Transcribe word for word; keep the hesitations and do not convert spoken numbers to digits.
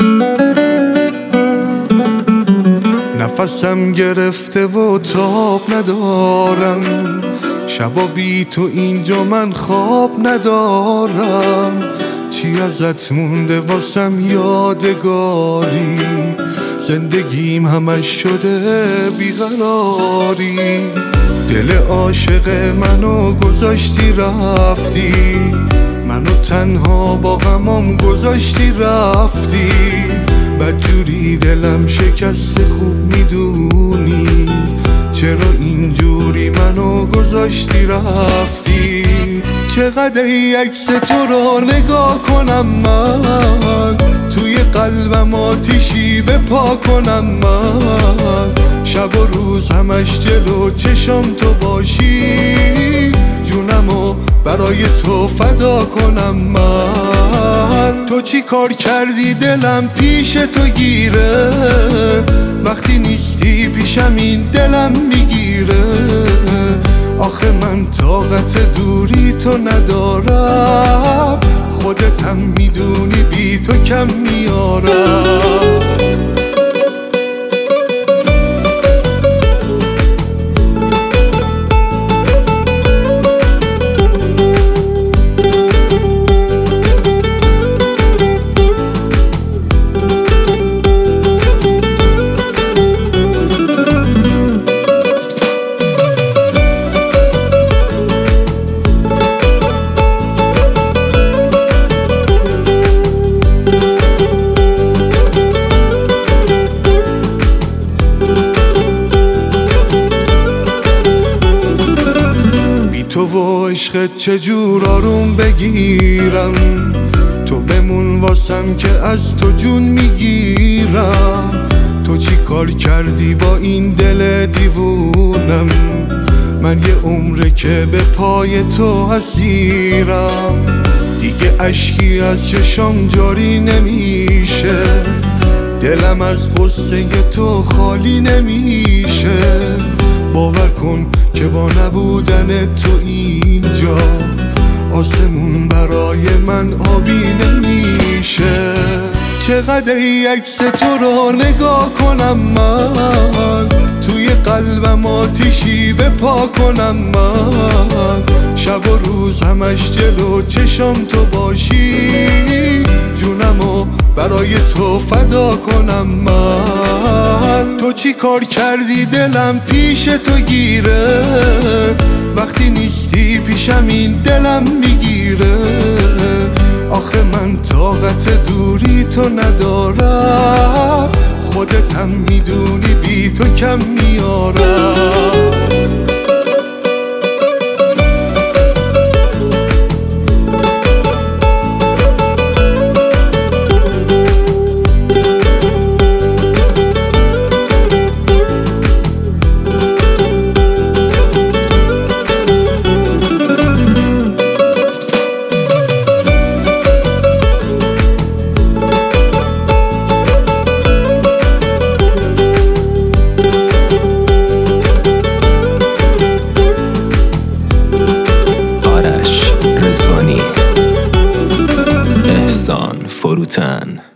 نفسم گرفته و تاب ندارم، شبا بی تو اینجا من خواب ندارم. چی ازت مونده واسم یادگاری، زندگیم همش شده بیقراری. دل عاشق منو گذاشتی رفتی، منو تنها با غمام گذاشتی رفتی. بدجوری دلم شکسته خوب میدونی، چرا اینجوری منو گذاشتی رفتی. چقدر ای عکس تو رو نگاه کنم من، توی قلبم آتیشی بپا کنم من. شب و روز همش جلو چشم تو باشی، جونمو برای تو فدا کنم من. تو چی کار کردی دلم پیش تو گیره، وقتی نیستی پیشم این دلم میگیره. آخه من طاقت دوری تو ندارم، خودتم میدونی بی تو کم میارم. تو و عشقت چجور آروم بگیرم، تو بمون واسم که از تو جون میگیرم. تو چی کار کردی با این دل دیوونم، من یه عمره که به پای تو اسیرم. دیگه اشکی از چشم جاری نمیشه، دلم از غصه تو خالی نمیشه. باور کن که با نبودن تو اینجا، آسمون برای من آبی نمیشه. چقدر ای عکس تو رو نگاه کنم من، توی قلبم آتیشی بپا کنم من. شب و روز همش جلو چشم تو باشی، جونمو برای تو فدا کنم من. تو چی کار کردی دلم پیش تو گیره، وقتی نیستی پیشم این دلم میگیره. آخه من طاقت دوری تو ندارم، خودتم میدونی بی تو کم میارم. احسان فروتن.